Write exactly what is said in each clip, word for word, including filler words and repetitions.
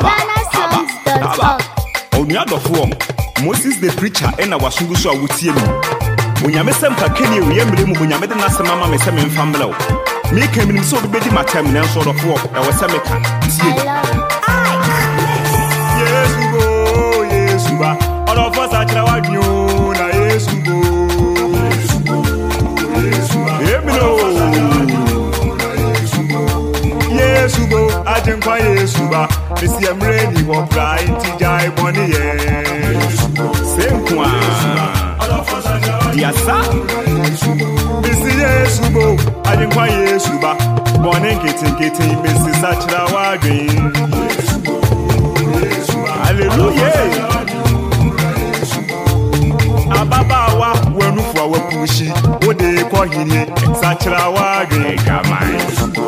Ghana songs dot org. Onya do form. Moses the preacher ena wasungu so awutie mu. Onyame sem ka keni ewe mre mu onyame de nasem ama me sem mfamle wo. Me ka minim so be di matam na so do form e wo se me ka. Tie. Yesu go, Yesu ba. All of us are try wadwo na Yesu go. Yesu go. Yesu ba. Emino. Yesu go, ajenkwa Yesu ba. Mesi emre ni wo pra inti jai boni ye. Senkwa. Diasa. Mesi Yesu go, ajenkwa Yesu ba. Boni nkete nkete mesi sachira wadwen. Hallelujah. Ababawa wenufu awapushi ode ko hini sachira wadwen kamai.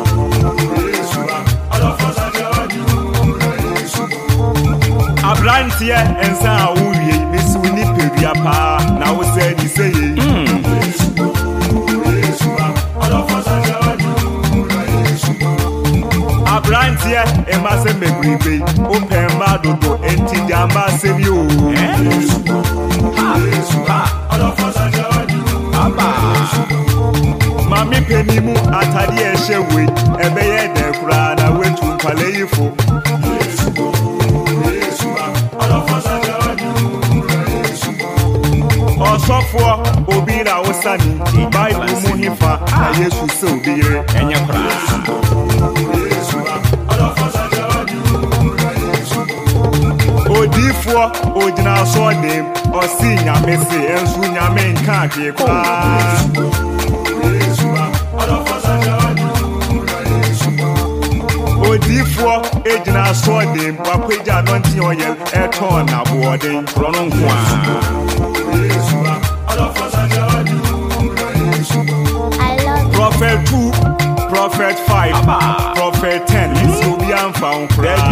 Abrantie ensa awuye mesu ni pedua pa na wo se ni seye. Abrantie emase megribe open ma dodo enti jamba se bi o. Mami penimu atade e hyewe ebeye de kura na wetu mpaleyifo. Osofo obi na wosani Bible mu hifa na Yesu se obire enye kura. Odifo odina so dem osi nyame se ensu nyame nka ake kura. Odifo ejina so dem wapeja nonti oyel eton na boden rono nkwa. Prophet two, Prophet five, Abba. Prophet ten. This will be unfound.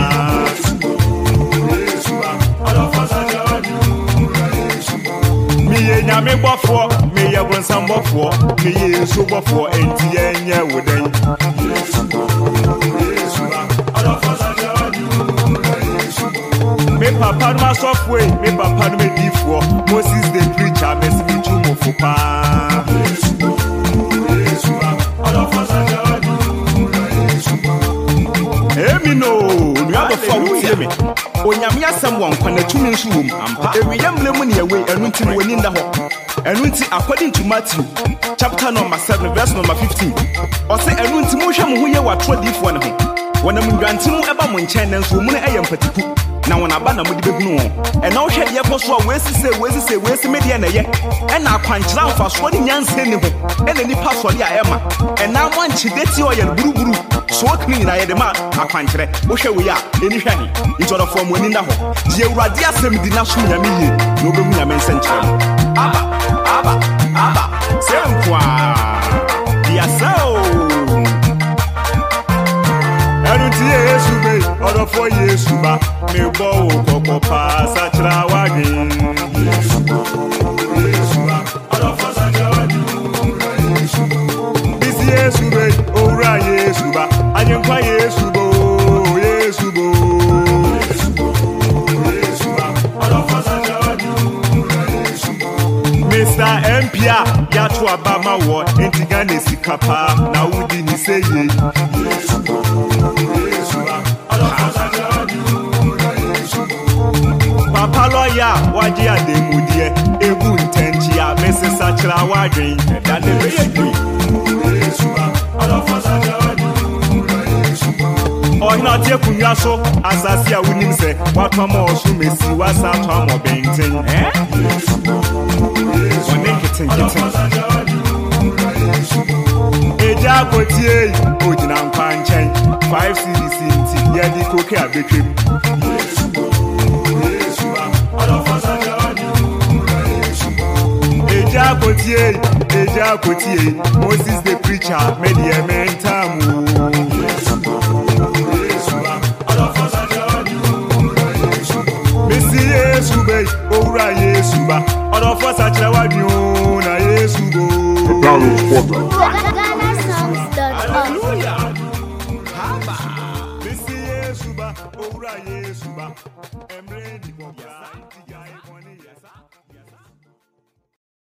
Me ye nyame bofo, me ye bonsam bofo, me ye so bofo enti enye woden. Me papa no software, me papa no me difo. Moses the preacher, me speak to mo fopa. Emino, we have a four with me. Onyamia someone can a two minutes room. Every young lemon away and until we in the hall. And until according to Matthew, chapter number seven, verse number fifteen. Or say, and until motion who you are twenty one. When I'm granting about my channels, woman, I am petty. Now when I ban a mudi no, and now she have also where's say where's say where's the media and I punch down for sweating young sending and any password I am. And now one chideti or your buru buru. So clean I had the man, I punch it. What shall we are? Any penny. It's all from winning the hole. The Radia Sem did not swim a million. No women are central. Abba, Abba, Abba, Semqua. Dear so. Yesu be odo for Yesu ba me bo koko pa sachira wagin. Yesu Yesu ba odo for sachira wagin. This Yesu be ora Yesu ba anyenkwa Yesu bo Yesu bo Yesu ba odo for sachira wagin. Mister Empia ya to abama wo entigane sikapa na wudi ni seye. Yesu Papa lawyer, waji ade mudie, ebu ntenchi ya mese sachira wadwen, dade beye. Ohina tie kunwa so asasi a wunim se, watwa ma osu mesi wasa atwa mo benten. Eh? One kitten kitten. Eja kotie, ojina nkwa nchen, five series inti, yedi koke abetwem. Eja kotie, eja kotie, Moses the preacher, made the ementamu. Messi Yesu be, ora Yesu ba, odo for such a wadun na Yesu go. Ghana songs dot org. Hallelujah. Haba. Messi Yesu ba. owura yesu ba emre ni bobia